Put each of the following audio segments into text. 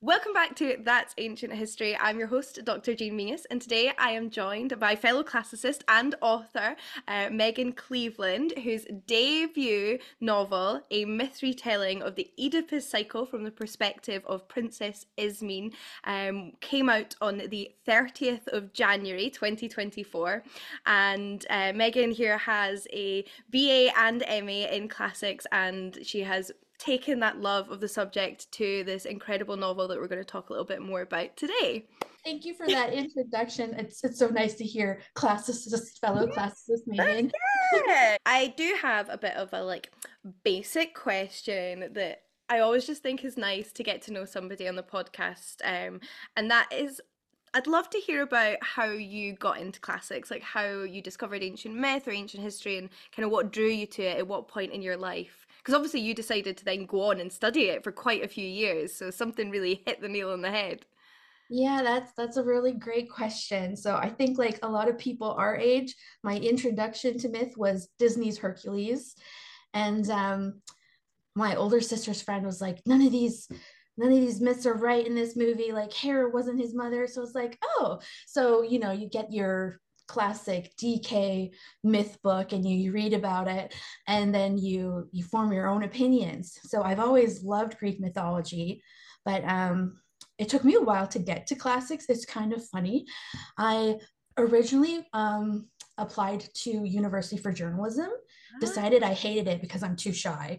Welcome back to That's Ancient History. I'm your host, Dr. Jean Meas, and today I am joined by fellow classicist and author Megan Cleveland, whose debut novel, a myth retelling of the Oedipus cycle from the perspective of Princess Ismene, came out on the 30th of January 2024. And Megan here has a BA and MA in classics, and she has taken that love of the subject to this incredible novel that we're going to talk a little bit more about today. Thank you for that introduction. It's so nice to hear classicist, fellow classicist Megan. Yeah. I do have a bit of a basic question that I always just think is nice to get to know somebody on the podcast. And that is I'd love to hear about how you got into classics, like how you discovered ancient myth or ancient history and kind of what drew you to it at what point in your life. Because obviously you decided to then go on and study it for quite a few years, so something really hit the nail on the head. Yeah, that's a really great question. So I think like a lot of people our age, my introduction to myth was Disney's Hercules. And my older sister's friend was like, none of these myths are right in this movie. Like Hera wasn't his mother. So it's like, oh, so you get your classic DK myth book and you read about it and then you form your own opinions. So I've always loved Greek mythology, but it took me a while to get to classics. It's kind of funny. I originally applied to University for Journalism, decided I hated it because I'm too shy.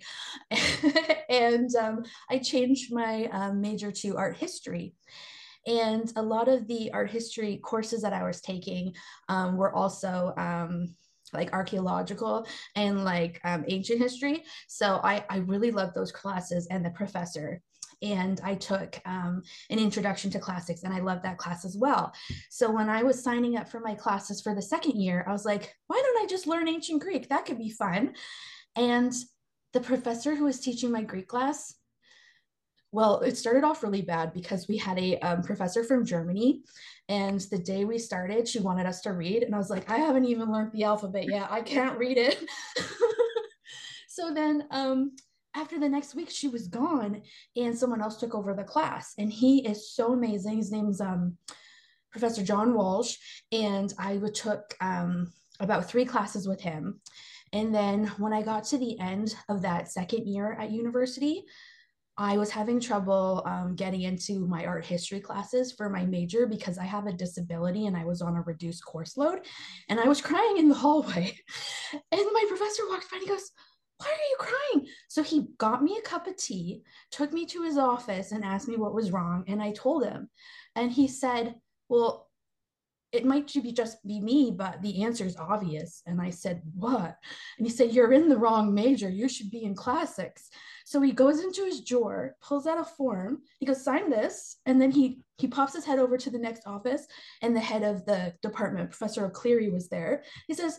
And I changed my major to art history. And a lot of the art history courses that I was taking were also like archaeological and like ancient history. So I really loved those classes and the professor. And I took an introduction to classics, and I loved that class as well. So when I was signing up for my classes for the second year, I was like, why don't I just learn ancient Greek? That could be fun. And the professor who was teaching my Greek class, well, it started off really bad because we had a professor from Germany, and the day we started, she wanted us to read, and I was like, I haven't even learned the alphabet yet. I can't read it. So then after the next week, she was gone, and someone else took over the class, and he is so amazing. His name's Professor John Walsh, and I took about three classes with him. And then when I got to the end of that second year at university, I was having trouble getting into my art history classes for my major because I have a disability and I was on a reduced course load. And I was crying in the hallway. And my professor walked by and he goes, why are you crying? So he got me a cup of tea, took me to his office and asked me what was wrong. And I told him. And he said, well, it might just be me, but the answer is obvious. And I said, what? And he said, you're in the wrong major. You should be in classics. So he goes into his drawer, pulls out a form. He goes, sign this. And then he pops his head over to the next office. And the head of the department, Professor O'Cleary, was there. He says,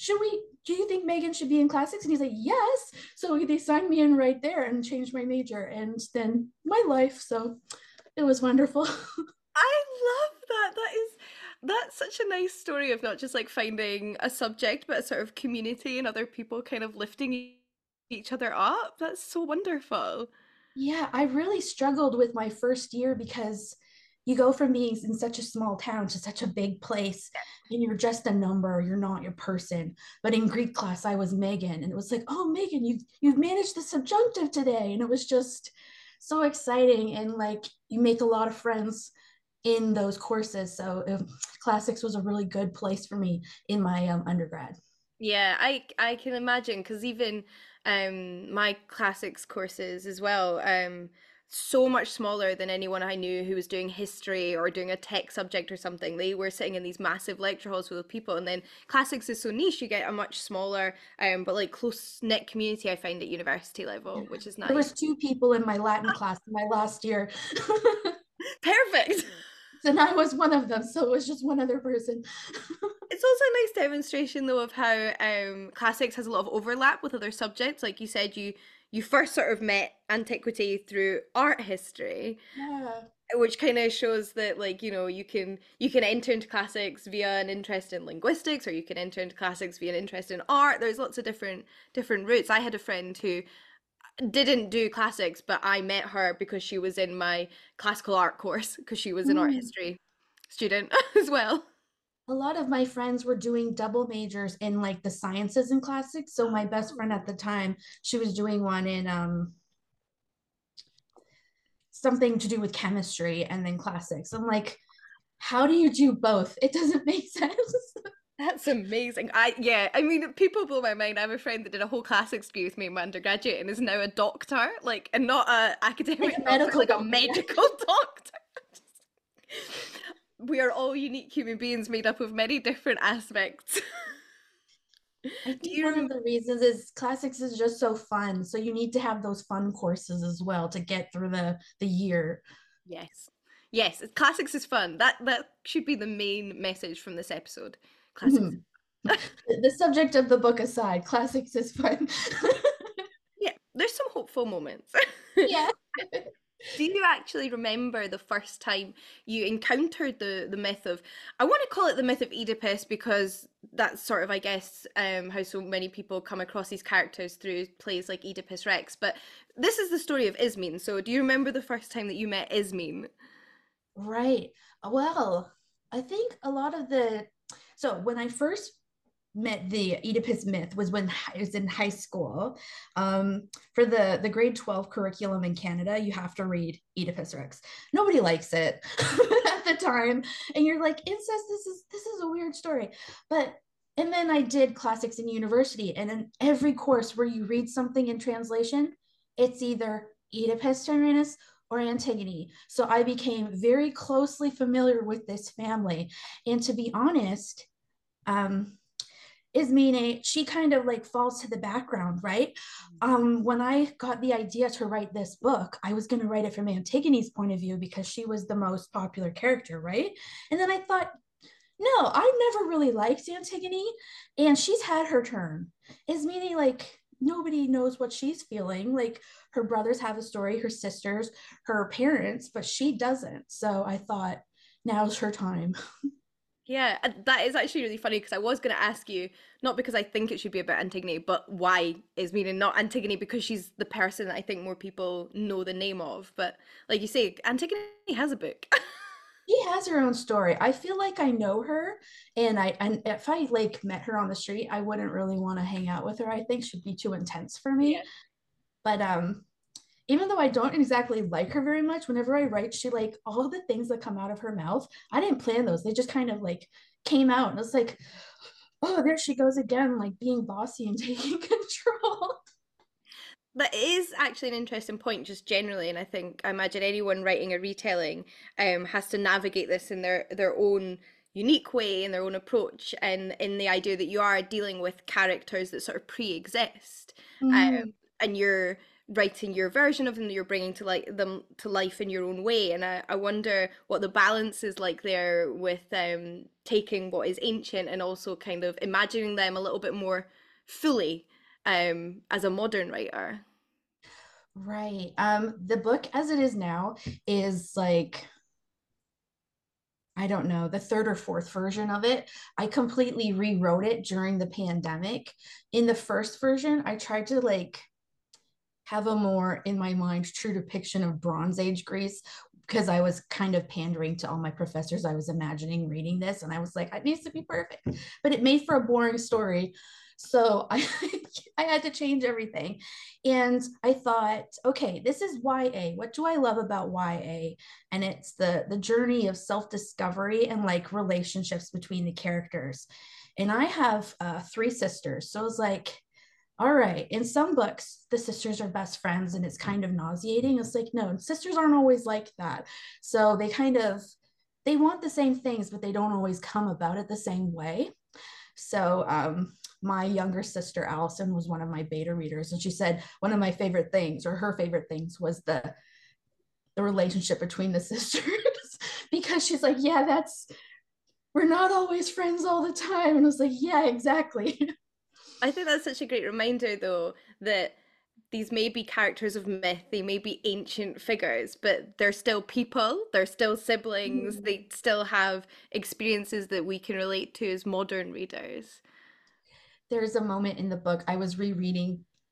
do you think Megan should be in classics? And he's like, yes. So they signed me in right there and changed my major. And then my life. So it was wonderful. I love that. That's such a nice story of not just like finding a subject, but a sort of community and other people kind of lifting each other up. That's so wonderful. Yeah, I really struggled with my first year because you go from being in such a small town to such a big place and you're just a number, you're not your person. But in Greek class I was Megan and it was like, "Oh, Megan, you've managed the subjunctive today." And it was just so exciting and like you make a lot of friends in those courses. So classics was a really good place for me in my undergrad. Yeah, I can imagine because even my classics courses as well, so much smaller than anyone I knew who was doing history or doing a tech subject or something. They were sitting in these massive lecture halls full of people, and then classics is so niche, you get a much smaller, but like close-knit community I find at university level, which is There nice. was two people in my Latin class in my last year. Perfect. And I was one of them, so it was just one other person. It's also a nice demonstration though of how classics has a lot of overlap with other subjects. Like you said, you first sort of met antiquity through art history, Yeah. which kind of shows that like you can enter into classics via an interest in linguistics, or you can enter into classics via an interest in art. There's lots of different routes. I had a friend who didn't do classics, but I met her because she was in my classical art course because she was an art Mm. history student as well. A lot of my friends were doing double majors in like the sciences and classics. So my best friend at the time, she was doing one in something to do with chemistry and then classics. I'm like, how do you do both? It doesn't make sense. That's amazing. I mean, people blow my mind. I have a friend that did a whole classics degree with me in my undergraduate and is now a doctor, like, and not a Like academic a doctor, medical like a doctor. medical doctor. We are all unique human beings made up of many different aspects. I Do think you one of remember? the reasons is classics is just so fun. So you need to have those fun courses as well to get through the year. Yes. Yes, classics is fun. That should be the main message from this episode. Classics. Mhm. The subject of the book aside, classics is fun. Yeah, there's some hopeful moments. Yeah. Do you actually remember the first time you encountered the myth of, I want to call it the myth of Oedipus because that's sort of, I guess, how so many people come across these characters through plays like Oedipus Rex. But this is the story of Ismene. So do you remember the first time that you met Ismene? Right. Well, I think a lot of so when I first met the Oedipus myth was when I was in high school. For the grade 12 curriculum in Canada, you have to read Oedipus Rex. Nobody likes it at the time. And you're like, incest, this is a weird story. But and then I did classics in university, and in every course where you read something in translation, it's either Oedipus Tyrannus or Antigone. So I became very closely familiar with this family. And to be honest, um, Ismene, she kind of like falls to the background, right? When I got the idea to write this book, I was going to write it from Antigone's point of view because she was the most popular character, right? And then I thought, no, I never really liked Antigone, and she's had her turn. Ismene, like, nobody knows what she's feeling. Like, her brothers have a story, her sisters, her parents, but she doesn't. So I thought, now's her time. Yeah, and that is actually really funny because I was going to ask you, not because I think it should be about Antigone, but why Ismene and not Antigone because she's the person that I think more people know the name of. But like you say, Antigone has a book. She has her own story. I feel like I know her, and if I like met her on the street, I wouldn't really want to hang out with her. I think she'd be too intense for me. Yeah. But even though I don't exactly like her very much, whenever I write, she like all the things that come out of her mouth, I didn't plan those. They just kind of like came out. And it's like, oh, there she goes again, like being bossy and taking control. That is actually an interesting point, just generally, and I imagine anyone writing a retelling has to navigate this in their own unique way, in their own approach, and in the idea that you are dealing with characters that sort of pre-exist, Mm, and you're writing your version of them that you're bringing to like them to life in your own way. And I wonder what the balance is like there with taking what is ancient and also kind of imagining them a little bit more fully as a modern writer. right. The book as it is now is like I don't know, the third or fourth version of it. I completely rewrote it during the pandemic. In the first version, I tried to like have a more, in my mind, true depiction of Bronze Age Greece because I was kind of pandering to all my professors. I was imagining reading this and I was like, it needs to be perfect. But it made for a boring story. So I had to change everything. And I thought, okay, this is YA. What do I love about YA? And it's the journey of self-discovery and like relationships between the characters. And I have three sisters. So I was like, all right, in some books, the sisters are best friends and it's kind of nauseating. It's like, no, sisters aren't always like that. So they want the same things, but they don't always come about it the same way. So my younger sister Allison was one of my beta readers, and she said one of my favorite things, or her favorite things, was the relationship between the sisters because she's like, yeah, that's we're not always friends all the time, and I was like, yeah, exactly. I think that's such a great reminder, though, that these may be characters of myth, they may be ancient figures, but they're still people, they're still siblings, they still have experiences that we can relate to as modern readers. There's a moment in the book I was rereading.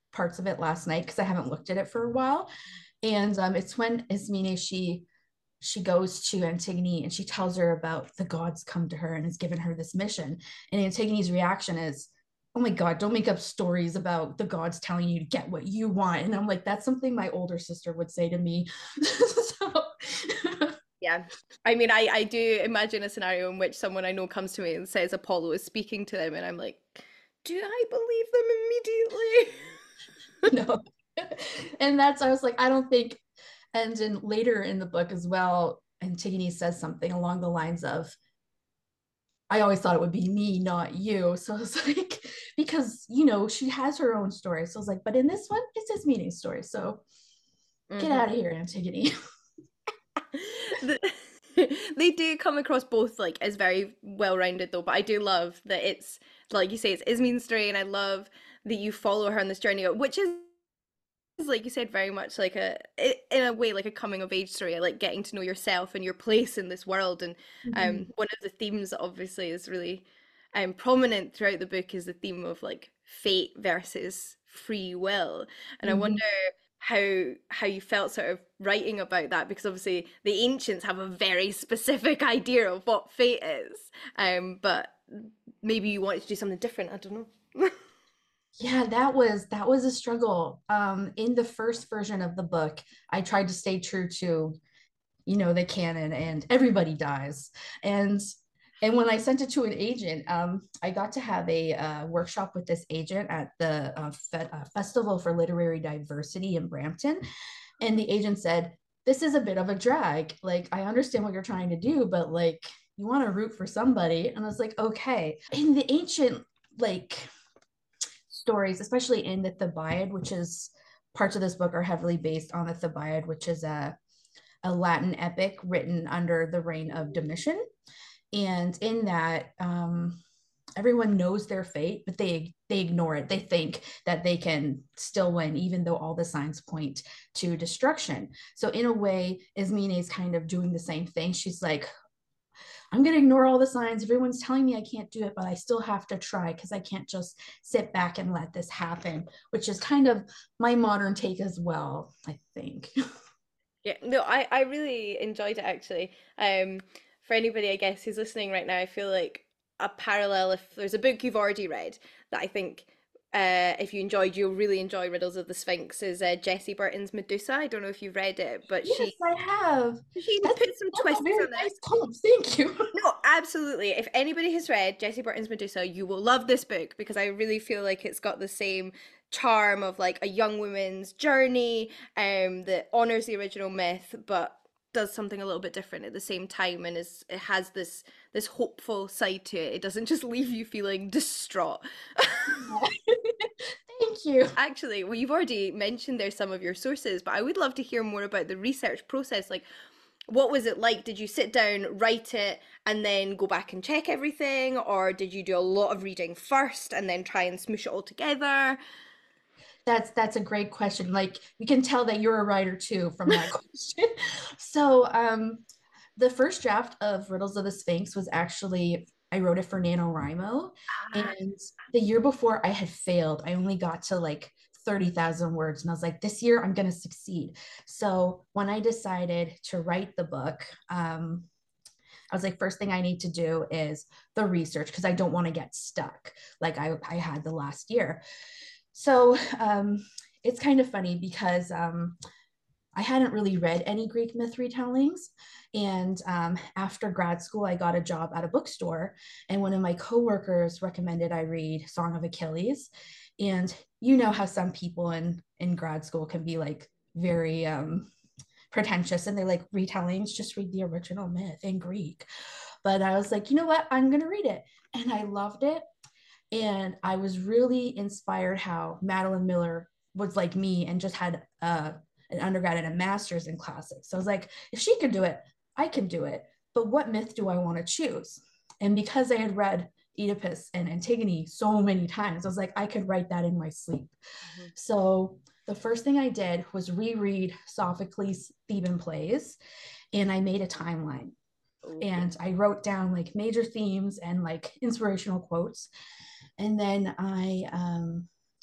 parts of it last night because I haven't looked at it for a while. And it's when Ismene she goes to Antigone and she tells her about the gods come to her and has given her this mission. And Antigone's reaction is, oh my God, don't make up stories about the gods telling you to get what you want. And I'm like, that's something my older sister would say to me. So Yeah. I mean, I do imagine a scenario in which someone I know comes to me and says Apollo is speaking to them, and I'm like, do I believe them immediately? no. And that's, I was like, I don't think, and then later in the book as well, Antigone says something along the lines of, I always thought it would be me, not you. So I was like, because, she has her own story. So I was like, but in this one, it's his meaning story. So get Hmm. out of here, Antigone. The- they do come across both like as very well-rounded though, but I do love that it's like you say, it's Ismin's story, and I love that you follow her on this journey, which is like you said, very much like in a way like a coming of age story, like getting to know yourself and your place in this world. And Mhm. one of the themes that obviously is really prominent throughout the book is the theme of like fate versus free will. And I wonder Mhm. how you felt sort of writing about that, because obviously the ancients have a very specific idea of what fate is, but maybe you wanted to do something different. I don't know. Yeah, that was a struggle. In the first version of the book, I tried to stay true to, the canon and everybody dies. And when I sent it to an agent, I got to have a workshop with this agent at the Festival for Literary Diversity in Brampton. And the agent said, this is a bit of a drag. Like, I understand what you're trying to do, but like, you want to root for somebody. And I was like, okay. In the ancient, like, stories, especially in the Thebaid, which is parts of this book are heavily based on the Thebaid, which is a Latin epic written under the reign of Domitian. And in that, everyone knows their fate, but they ignore it. They think that they can still win, even though all the signs point to destruction. So in a way, Ismene is kind of doing the same thing. She's like, I'm going to ignore all the signs. Everyone's telling me I can't do it, but I still have to try because I can't just sit back and let this happen, which is kind of my modern take as well, I think. Yeah, no, I really enjoyed it actually. For anybody, I guess, who's listening right now, I feel like a parallel, if there's a book you've already read that I think if you enjoyed, you'll really enjoy Riddles of the Sphinx, is Jessie Burton's Medusa. I don't know if you've read it, but Yes, I have. she That's put some that's a twists very on it. nice comp. Thank you. No, absolutely. If anybody has read Jessie Burton's Medusa, you will love this book, because I really feel like it's got the same charm of like a young woman's journey, that honors the original myth but does something a little bit different at the same time, and it has this hopeful side to it. It doesn't just leave you feeling distraught. Thank you. Actually, well, you've already mentioned there's some of your sources, but I would love to hear more about the research process. Like, what was it like? Did you sit down, write it, and then go back and check everything? Or did you do a lot of reading first and then try and smoosh it all together? That's a great question. Like, we can tell that you're a writer too from that question. So, the first draft of Riddles of the Sphinx was actually, I wrote it for NaNoWriMo. Ah, And the year before I had failed. I only got to like 30,000 words. And I was like, this year I'm going to succeed. So when I decided to write the book, I was like, first thing I need to do is the research because I don't want to get stuck like I had the last year. So it's kind of funny because I hadn't really read any Greek myth retellings. And after grad school, I got a job at a bookstore, and one of my coworkers recommended I read Song of Achilles. And you know how some people in grad school can be like very pretentious, and they're like, retellings, just read the original myth in Greek. But I was like, you know what? I'm going to read it. And I loved it. And I was really inspired how Madeline Miller was like me and just had an undergrad and a master's in classics. So I was like, if she could do it, I can do it. But what myth do I want to choose? And because I had read Oedipus and Antigone so many times, I was like, I could write that in my sleep. mhm. So the first thing I did was reread Sophocles' Theban plays, and I made a timeline. Okay. And I wrote down like major themes and like inspirational quotes. And then I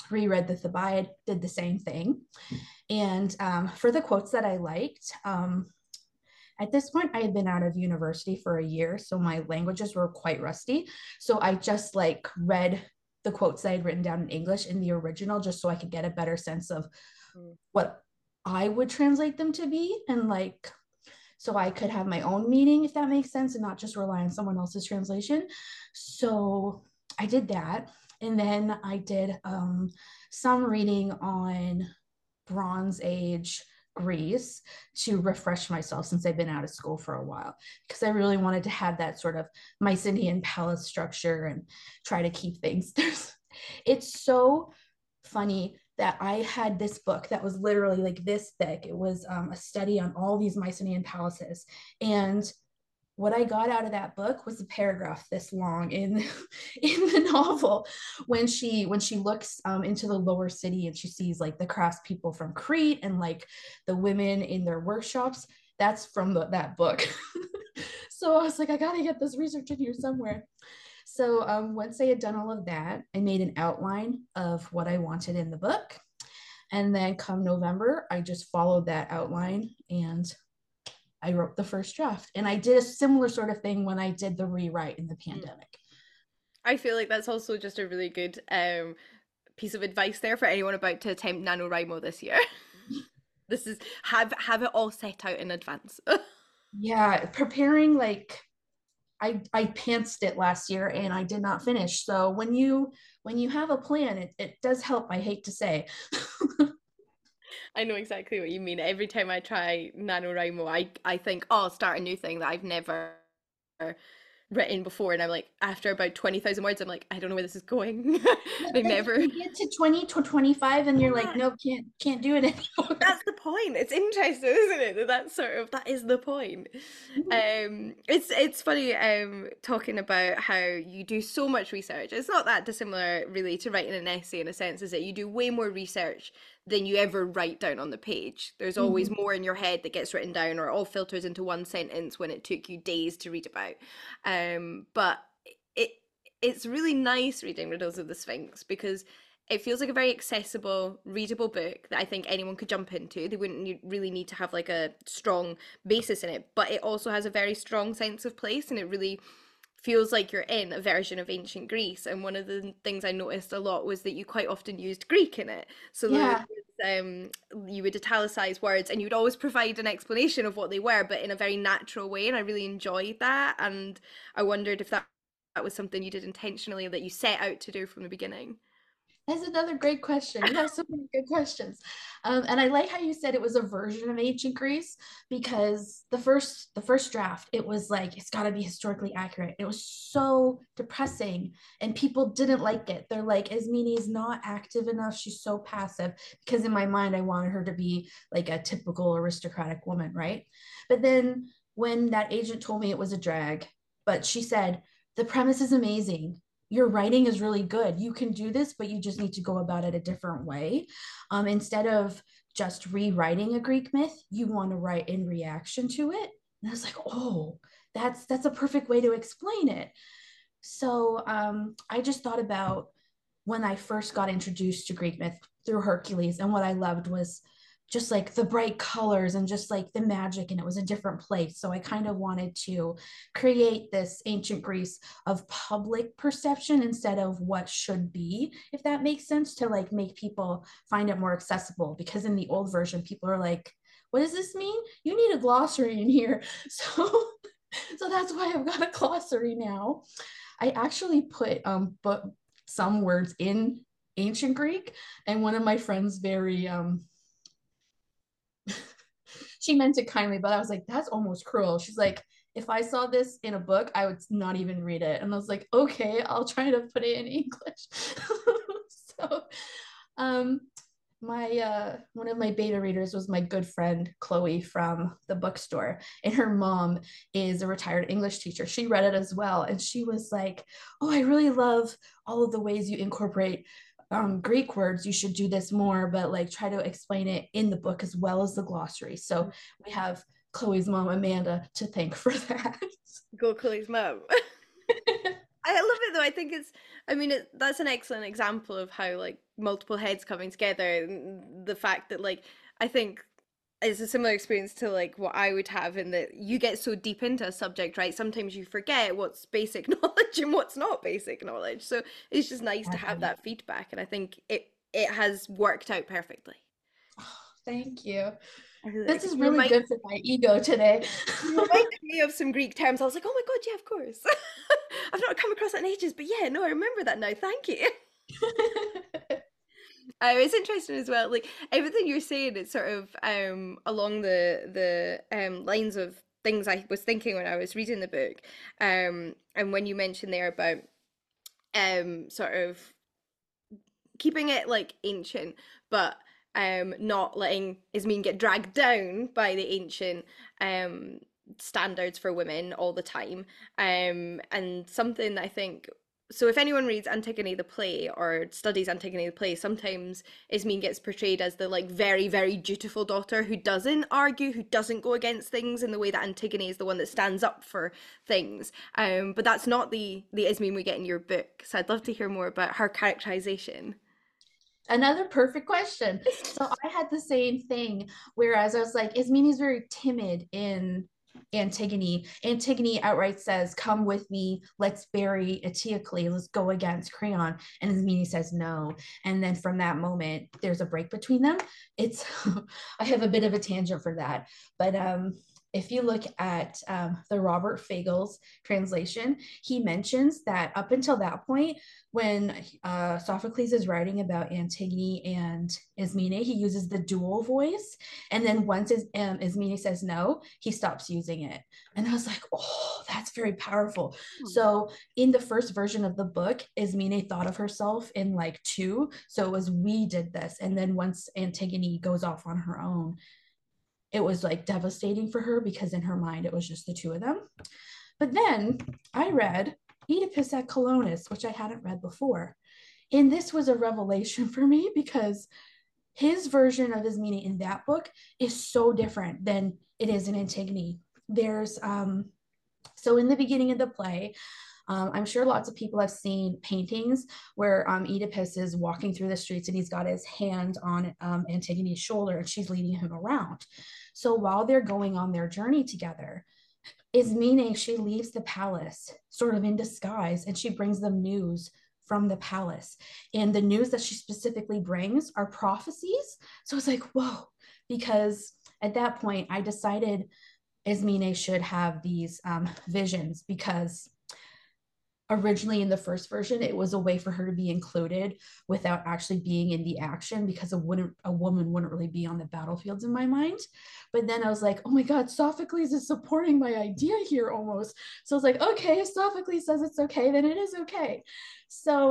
reread the Thebaid, did the same thing. And for the quotes that I liked, at this point, I had been out of university for a year, so my languages were quite rusty. So I just like read the quotes that I had written down in English in the original just so I could get a better sense of what I would translate them to be, and like so I could have my own meaning, if that makes sense, and not just rely on someone else's translation. So I did that. And then I did some reading on Bronze Age Greece to refresh myself since I've been out of school for a while, because I really wanted to have that sort of Mycenaean palace structure and try to keep things. It's so funny that I had this book that was literally like this thick. It was a study on all these Mycenaean palaces. And what I got out of that book was a paragraph this long in in the novel when she looks into the lower city and she sees like the craftspeople from Crete and like the women in their workshops. That's from that book. So I was like, I gotta get this research in here somewhere. So once I had done all of that, I made an outline of what I wanted in the book. And then come November, I just followed that outline and I wrote the first draft. And I did a similar sort of thing when I did the rewrite in the pandemic. I feel like that's also just a really good piece of advice there for anyone about to attempt NaNoWriMo this year. This is have it all set out in advance. Yeah, preparing like I pantsed it last year and I did not finish. So when you have a plan, it does help, I hate to say. I know exactly what you mean. Every time I try NaNoWriMo, I think, oh, I'll start a new thing that I've never written before, and I'm like, after about 20,000 words, I'm like, I don't know where this is going. Yeah, I then never. you get to 20 to 25 and you're like, Yeah, nope, can't do it anymore. that's the point. It's interesting, isn't it? That is the point. It's funny talking about how you do so much research. It's not that dissimilar really to writing an essay in a sense, is that you do way more research than you ever write down on the page. There's always Mhm. more in your head that gets written down, or it all filters into one sentence when it took you days to read about. But it it's really nice reading Riddles of the Sphinx because it feels like a very accessible, readable book that I think anyone could jump into. They wouldn't really need to have like a strong basis in it, but it also has a very strong sense of place, and it really feels like you're in a version of ancient Greece. And one of the things I noticed a lot was that you quite often used Greek in it. So Yeah. you would italicize words and you would always provide an explanation of what they were, but in a very natural way. And I really enjoyed that. And I wondered if that was something you did intentionally that you set out to do from the beginning. That's another great question. You have so many good questions. And I like how you said it was a version of ancient Greece because the first draft, it was like it's got to be historically accurate. It was so depressing, and people didn't like it. They're like, Esmini is not active enough. She's so passive. Because in my mind, I wanted her to be like a typical aristocratic woman, right? But then when that agent told me it was a drag, but she said the premise is amazing, your writing is really good. You can do this, but you just need to go about it a different way. Instead of just rewriting a Greek myth, you want to write in reaction to it. And I was like, oh, that's a perfect way to explain it. So I just thought about when I first got introduced to Greek myth through Hercules, and what I loved was just like the bright colors and just like the magic, and it was a different place. So I kind of wanted to create this ancient Greece of public perception instead of what should be, if that makes sense, to like make people find it more accessible. Because in the old version, people are like, what does this mean? You need a glossary in here. So that's why I've got a glossary now. I actually put but some words in ancient Greek, and one of my friends very she meant it kindly, but I was like, that's almost cruel. She's like, if I saw this in a book, I would not even read it. And I was like, okay, I'll try to put it in English. So um my one of my beta readers was my good friend Chloe from the bookstore, and her mom is a retired English teacher. She read it as well, and she was like, oh, I really love all of the ways you incorporate Greek words. You should do this more, but like try to explain it in the book as well as the glossary. So we have Chloe's mom Amanda to thank for that. Go Chloe's mum. I love it though. I think it's, I mean, that's an excellent example of how like multiple heads coming together, and the fact that like I think it's a similar experience to like what I would have in that you get so deep into a subject, right? Sometimes you forget what's basic knowledge and what's not basic knowledge. So it's just nice to have Exactly. that feedback, and I think it has worked out perfectly. Oh, thank you. This Because is really good for my ego today. you reminded me of some Greek terms. I was like, oh my God, yeah, of course. I've not come across that in ages, but yeah, no, I remember that now. Thank you. It's interesting as well. Like everything you're saying, it's sort of along the lines of things I was thinking when I was reading the book. And when you mentioned there about sort of keeping it like ancient, but not letting Ismene get dragged down by the ancient um standards for women all the time. And something that I think, so if anyone reads Antigone the play or studies Antigone the play, sometimes Ismene gets portrayed as the like very, very dutiful daughter who doesn't argue, who doesn't go against things in the way that Antigone is the one that stands up for things. But that's not the Ismene we get in your book. So I'd love to hear more about her characterization. Another perfect question. So I had the same thing, whereas I was like, Ismene's very timid in Antigone. Antigone outright says, come with me, let's bury Eteocles, let's go against Creon. And Ismene says no. And then from that moment, there's a break between them. It's I have a bit of a tangent for that. But if you look at the Robert Fagles translation, he mentions that up until that point, when Sophocles is writing about Antigone and Ismene, he uses the dual voice. And then once Ismene says no, he stops using it. And I was like, oh, that's very powerful. So in the first version of the book, Ismene thought of herself in like two. So it was we did this. And then once Antigone goes off on her own, it was like devastating for her because in her mind, it was just the two of them. But then I read Oedipus at Colonus, which I hadn't read before. And this was a revelation for me because his version of Ismene in that book is so different than it is in Antigone. There's so in the beginning of the play, I'm sure lots of people have seen paintings where Oedipus is walking through the streets and he's got his hand on Antigone's shoulder and she's leading him around. So while they're going on their journey together, Ismene, she leaves the palace sort of in disguise and she brings them news from the palace. And the news that she specifically brings are prophecies. So it's like, whoa, because at that point I decided Ismene should have these visions because originally in the first version it was a way for her to be included without actually being in the action because a woman wouldn't really be on the battlefields in my mind. But then I was like, oh my God, Sophocles is supporting my idea here almost. So I was like, okay, if Sophocles says it's okay, then it is okay. So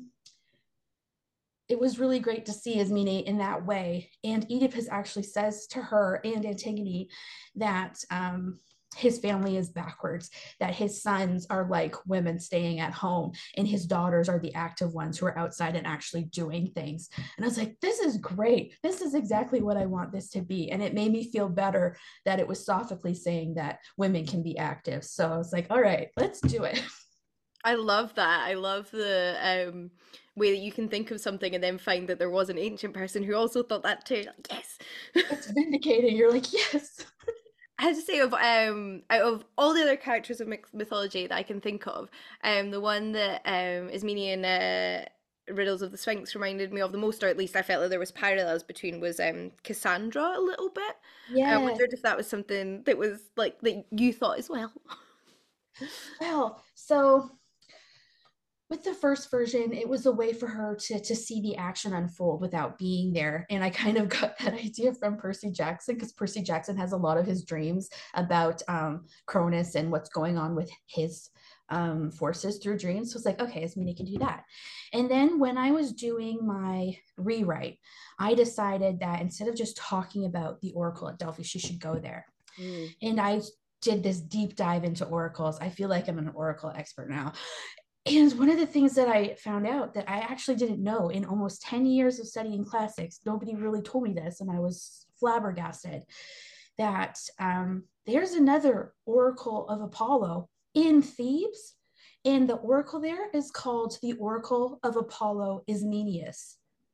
it was really great to see Ismene in that way. And Oedipus actually says to her and Antigone that his family is backwards, that his sons are like women staying at home, and his daughters are the active ones who are outside and actually doing things. And I was like, this is great. This is exactly what I want this to be. And it made me feel better that it was Sophocles saying that women can be active. So I was like, all right, let's do it. I love that. I love the way that you can think of something and then find that there was an ancient person who also thought that too. Like, yes. It's vindicating. You're like, yes. I have to say, of out of all the other characters of mythology that I can think of, the one that Ismene and Riddles of the Sphinx reminded me of the most, or at least I felt that there was parallels between, was Cassandra a little bit. I Yes. wondered if that was something that was like that you thought as well. Well, so with the first version, it was a way for her to see the action unfold without being there. And I kind of got that idea from Percy Jackson because Percy Jackson has a lot of his dreams about Cronus and what's going on with his forces through dreams. So it's like, okay, Ismene can do that. And then when I was doing my rewrite, I decided that instead of just talking about the Oracle at Delphi, she should go there. Mm. And I did this deep dive into oracles. I feel like I'm an oracle expert now. And one of the things that I found out that I actually didn't know in almost 10 years of studying classics, nobody really told me this, and I was flabbergasted that there's another oracle of Apollo in Thebes. And the oracle there is called the Oracle of Apollo Ismenius.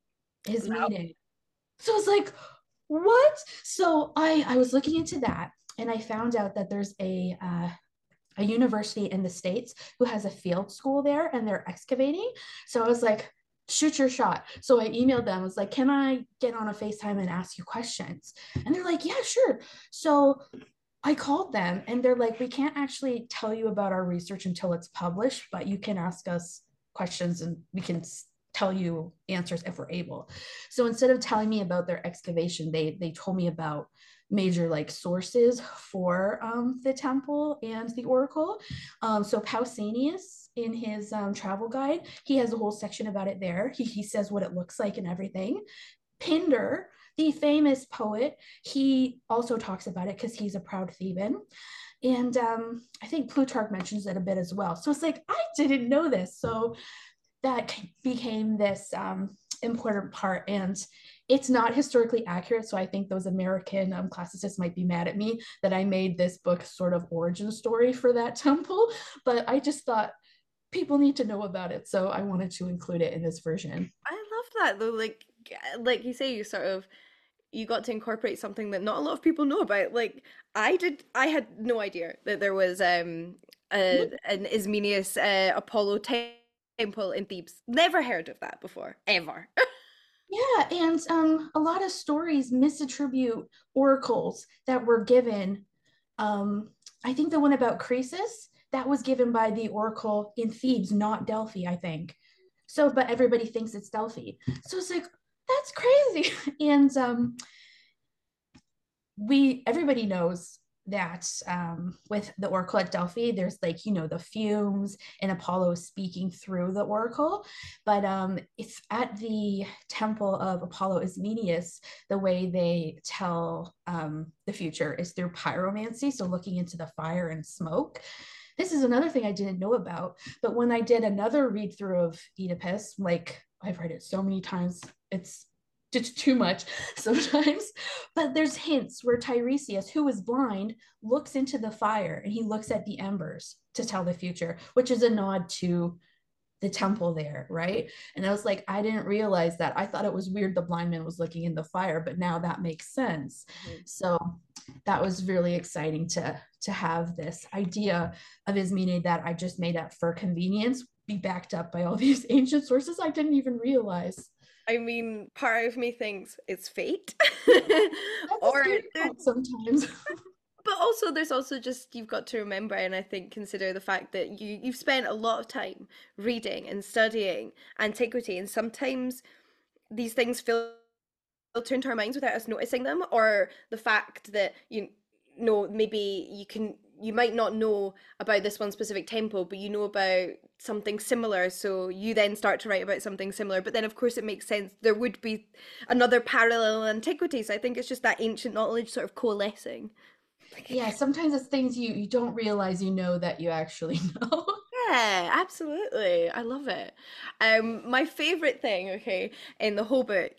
Ismene. So I was like, what? So I was looking into that, and I found out that there's a university in the States who has a field school there, and they're excavating. So I was like, shoot your shot. So I emailed them. I was like, can I get on a FaceTime and ask you questions? And they're like, yeah, sure. So I called them, and they're like, we can't actually tell you about our research until it's published, but you can ask us questions and we can tell you answers if we're able. So instead of telling me about their excavation, they told me about major like sources for the temple and the oracle. So Pausanias in his travel guide, he has a whole section about it there. He says what it looks like and everything. Pindar, the famous poet, he also talks about it because he's a proud Theban. And I think Plutarch mentions it a bit as well. So it's like, I didn't know this. So that became this important part. And it's not historically accurate. So I think those American classicists might be mad at me that I made this book sort of origin story for that temple. But I just thought people need to know about it. So I wanted to include it in this version. I love that though. Like you say, you got to incorporate something that not a lot of people know about. Like I did, I had no idea that there was an Ismenias Apollo temple in Thebes. Never heard of that before, ever. Yeah, and a lot of stories misattribute oracles that were given. I think the one about Croesus, that was given by the oracle in Thebes, not Delphi, I think. So, but everybody thinks it's Delphi. So it's like, that's crazy. And we everybody knows that with the oracle at Delphi, there's like, the fumes and Apollo speaking through the oracle. But it's at the temple of Apollo Ismenias, the way they tell the future is through pyromancy. So looking into the fire and smoke. This is another thing I didn't know about. But when I did another read through of Oedipus, like I've read it so many times, it's too much sometimes. But there's hints where Tiresias, who is blind, looks into the fire and he looks at the embers to tell the future, which is a nod to the temple there, right? And I was like, I didn't realize that. I thought it was weird the blind man was looking in the fire, but now that makes sense. Mhm. So that was really exciting to have this idea of Ismene that I just made up for convenience be backed up by all these ancient sources I didn't even realize. I mean, part of me thinks it's fate, That's a or scary thought sometimes. but also there's also just you've got to remember, and I think consider the fact that you've spent a lot of time reading and studying antiquity, and sometimes these things filter into our minds without us noticing them, or the fact that you know maybe you might not know about this one specific temple, but you know about something similar, so you then start to write about something similar. But then of course it makes sense there would be another parallel antiquity. So I think it's just that ancient knowledge sort of coalescing. Yeah, sometimes it's things you don't realize you know that you actually know. Yeah, absolutely. I love it. My favorite thing, okay, in the whole book,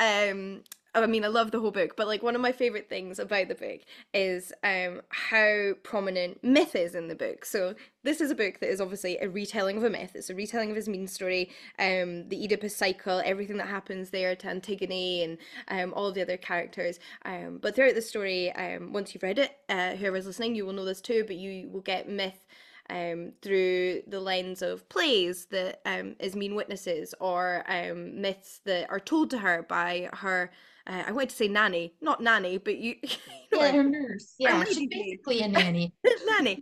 I mean, I love the whole book, but like one of my favorite things about the book is how prominent myth is in the book. So this is a book that is obviously a retelling of a myth. It's a retelling of his mean story, the Oedipus cycle, everything that happens there to Antigone and all of the other characters. But throughout the story, once you've read it, whoever's listening, you will know this too, but you will get myth through the lens of plays that Ismene witnesses, or myths that are told to her by her. I wanted to say nanny, not nanny, but you know what Yeah, I her mean. nurse. Our Yeah, she's lady, basically a nanny. nanny.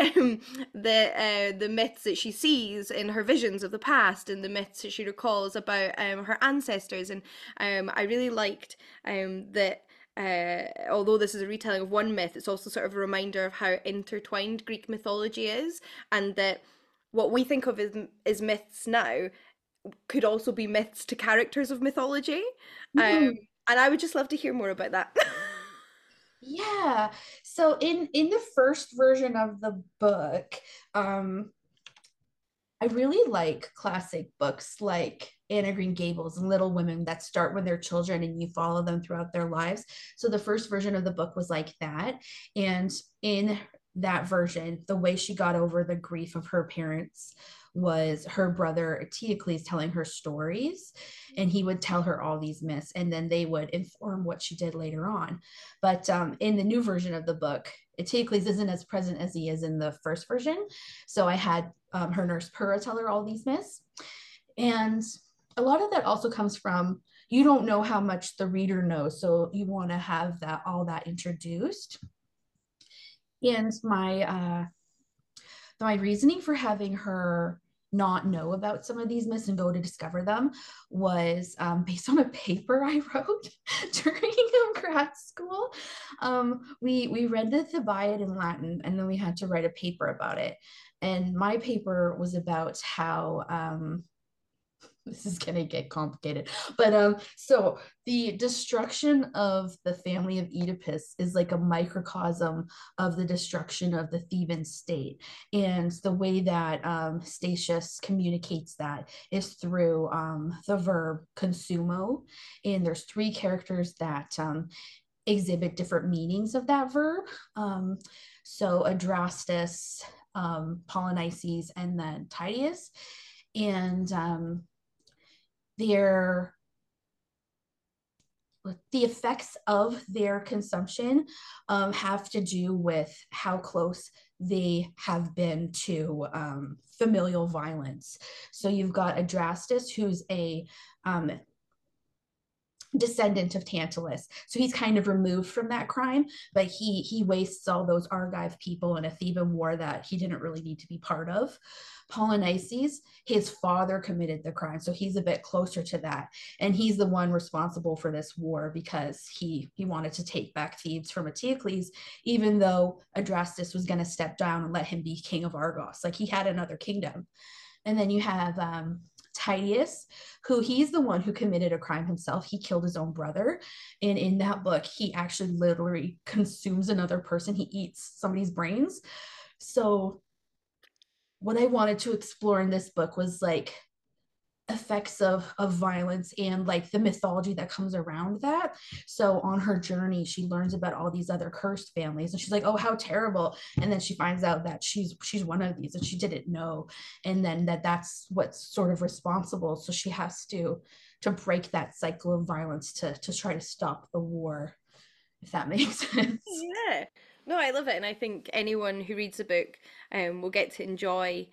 The myths that she sees in her visions of the past, and the myths that she recalls about her ancestors, and I really liked that although this is a retelling of one myth, it's also sort of a reminder of how intertwined Greek mythology is, and that what we think of as myths now could also be myths to characters of mythology. Um, Mhm. and I would just love to hear more about that. Yeah. So in the first version of the book, um, I really like classic books like Anna Green Gables and Little Women that start when they're children and you follow them throughout their lives. So the first version of the book was like that. And in that version, the way she got over the grief of her parents was her brother Eteocles telling her stories, and he would tell her all these myths, and then they would inform what she did later on. But in the new version of the book, Eteocles isn't as present as he is in the first version. So I had her nurse Pura tell her all these myths. And a lot of that also comes from you don't know how much the reader knows. So you want to have that all that introduced. And my reasoning for having her not know about some of these myths and go to discover them was based on a paper I wrote during grad school. We read the Thebaid in Latin, and then we had to write a paper about it. And my paper was about how this is gonna get complicated, but so the destruction of the family of Oedipus is like a microcosm of the destruction of the Theban state, and the way that Statius communicates that is through the verb consumo, and there's three characters that exhibit different meanings of that verb. So Adrastus, Polynices, and then Titius, and their the effects of their consumption have to do with how close they have been to familial violence. So you've got Adrastus, who's a descendant of Tantalus. So he's kind of removed from that crime, but he wastes all those Argive people in a Theban war that he didn't really need to be part of. Polynices, his father committed the crime, so he's a bit closer to that, and he's the one responsible for this war because he wanted to take back Thebes from Eteocles, even though Adrastus was going to step down and let him be king of Argos. Like he had another kingdom. And then you have Titius, who he's the one who committed a crime himself. He killed his own brother. And in that book, he actually literally consumes another person. He eats somebody's brains. So what I wanted to explore in this book was like effects of violence and like the mythology that comes around that. So on her journey, she learns about all these other cursed families, and she's like, oh, how terrible. And then she finds out that she's one of these and she didn't know, and then that's what's sort of responsible. So she has to break that cycle of violence to try to stop the war, if that makes sense. Yeah. No, I love it, and I think anyone who reads the book will get to enjoy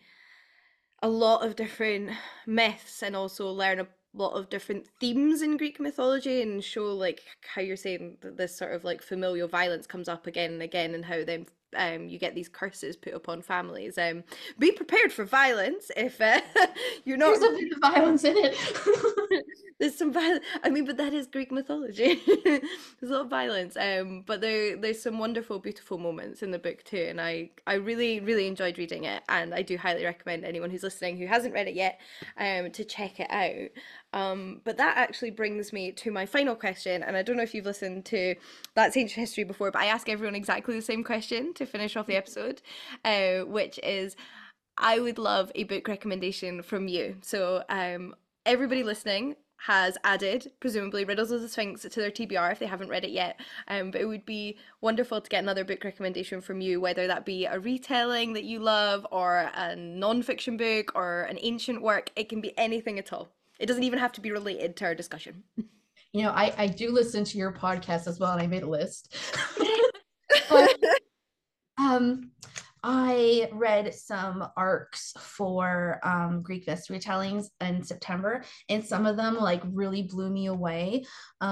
a lot of different myths and also learn a lot of different themes in Greek mythology and show like how you're saying that this sort of like familial violence comes up again and again and how then you get these curses put upon families. Be prepared for violence if you're not. There's a bit of violence in it. There's some violence. I mean, but that is Greek mythology. There's a lot of violence. But there's some wonderful, beautiful moments in the book too, and I really, really enjoyed reading it, and I do highly recommend anyone who's listening who hasn't read it yet, to check it out. But that actually brings me to my final question, and I don't know if you've listened to That's Ancient History before, but I ask everyone exactly the same question to finish off the episode, which is, I would love a book recommendation from you. So, everybody listening has added, presumably, Riddles of the Sphinx to their TBR if they haven't read it yet. But it would be wonderful to get another book recommendation from you, whether that be a retelling that you love, or a non-fiction book, or an ancient work. It can be anything at all. It doesn't even have to be related to our discussion. You know, I do listen to your podcast as well, and I made a list. But um I read some arcs for Greek myth retellings in September, and some of them like really blew me away.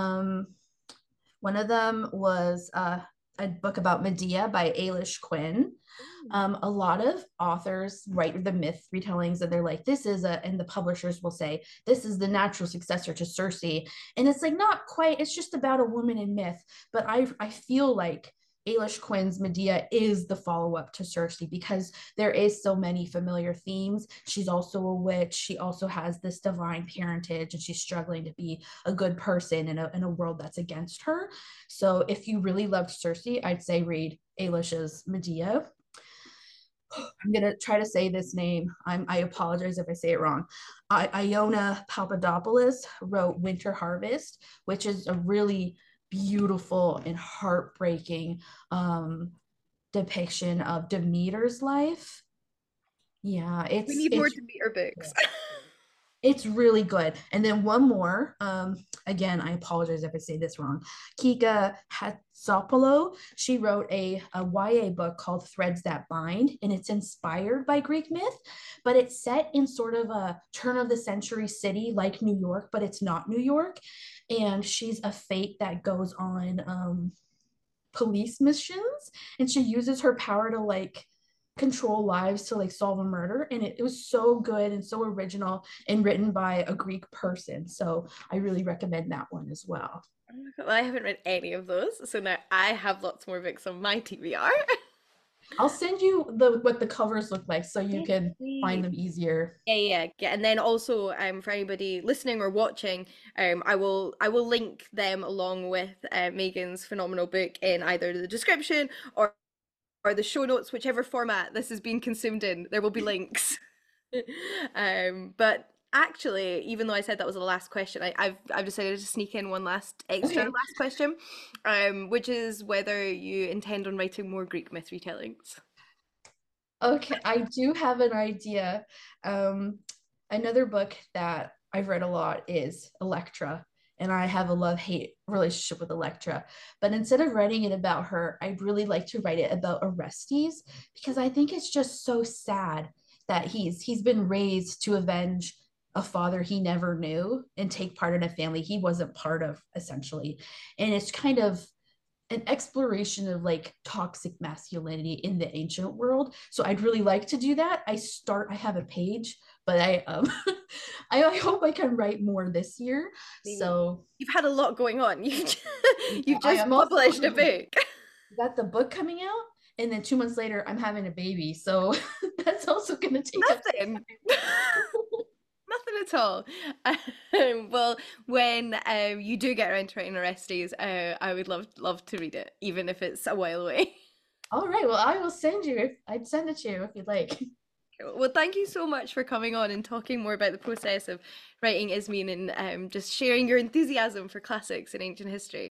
One of them was a book about Medea by Ailish Quinn. A lot of authors write the myth retellings and they're like, this is and the publishers will say, this is the natural successor to Circe. And it's like, not quite, it's just about a woman in myth. But I feel like Ailish Quinn's Medea is the follow-up to Circe because there is so many familiar themes. She's also a witch. She also has this divine parentage, and she's struggling to be a good person in a world that's against her. So if you really loved Circe, I'd say read Ailish's Medea. I'm gonna try to say this name. I apologize if I say it wrong. Iona Papadopoulos wrote Winter Harvest, which is a really beautiful and heartbreaking depiction of Demeter's life. Yeah, We need more it's Demeter books. it's really good. And then one more, again, I apologize if I say this wrong. Kika Hatzopoulou, she wrote a YA book called Threads That Bind, and it's inspired by Greek myth, but it's set in sort of a turn of the century city like New York, but it's not New York. And she's a fate that goes on police missions, and she uses her power to like control lives to like solve a murder, and it was so good and so original and written by a Greek person, so I really recommend that one as well. Well, I haven't read any of those, so now I have lots more books on my TBR. I'll send you the what the covers look like so you Yes, can find please. them easier. Yeah. And then also, for anybody listening or watching, I will link them along with Megan's phenomenal book in either the description or the show notes, whichever format this is being consumed in. There will be links. But actually, even though I said that was the last question, I've decided to sneak in one extra Okay. last question, which is whether you intend on writing more Greek myth retellings. Okay, I do have an idea. Um, Another book that I've read a lot is Electra, and I have a love-hate relationship with Electra. But instead of writing it about her, I'd really like to write it about Orestes because I think it's just so sad that he's been raised to avenge a father he never knew and take part in a family he wasn't part of, essentially. And it's kind of an exploration of like toxic masculinity in the ancient world. So I'd really like to do that. I have a page, but I hope I can write more this year. Maybe So you've had a lot going on. yeah, You've I just am also published a book. got the book coming out, and then 2 months later I'm having a baby. So that's also gonna take up some Nothing. time. Nothing at all. Well, when you do get around to writing Orestes, I would love to read it, even if it's a while away. All right, well I will send you if I'd send it to you if you'd like. Well, thank you so much for coming on and talking more about the process of writing Ismene and just sharing your enthusiasm for classics and ancient history.